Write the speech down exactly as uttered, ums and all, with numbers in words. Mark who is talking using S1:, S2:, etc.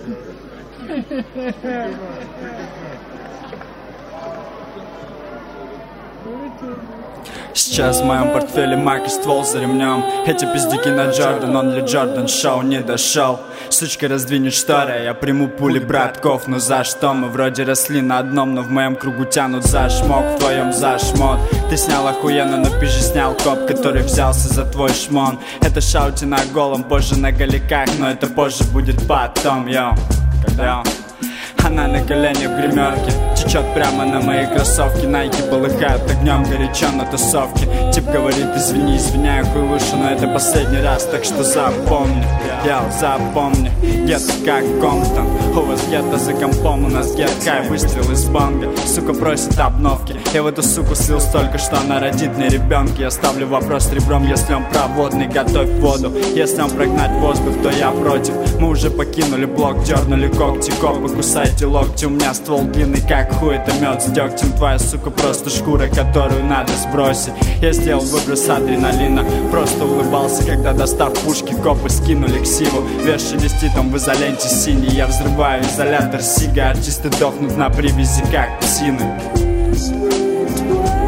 S1: Сейчас в моем портфеле мак и ствол за ремнем. Эти пиздюки на Джордан, он ли Джордан шоу не дошел. Сучка раздвинет шторы, я приму пули братков. Но за что? Мы вроде росли на одном, но в моем кругу тянут за шмок, в твоем за шмот. Ты снял охуенно, но пизже снял коп, который взялся за твой шмон. Это шаути на голом, позже на голиках, но это позже будет потом, йоу. Когда? Она на коленях в гримерке, течет прямо на мои кроссовки. Найки полыхают огнем горячо на тусовке. Тип говорит: извини, извиняю, хуй лучше, но это последний раз, так что запомни, я запомни. Гетто как Комптон, у вас гетто за компом, у нас гет хай, выстрел из бонга. Сука просит обновки, я в эту суку слил столько, что она родит мне ребенка. Я ставлю вопрос ребром, если он проводный, готовь воду. Если он прогнать воздух, то я против. Мы уже покинули блок, дернули когти, копы, кусайте локти. У меня ствол длинный, как хуй, это мед с дегтем. Твоя сука просто шкура, которую надо сбросить. Я сделал выброс адреналина, просто улыбался, когда, достав пушки, копы скинули ксиву. Вес шелестит, он в изоленте синий. Я взрываю изолятор сига, артисты дохнут на привязи, как псины.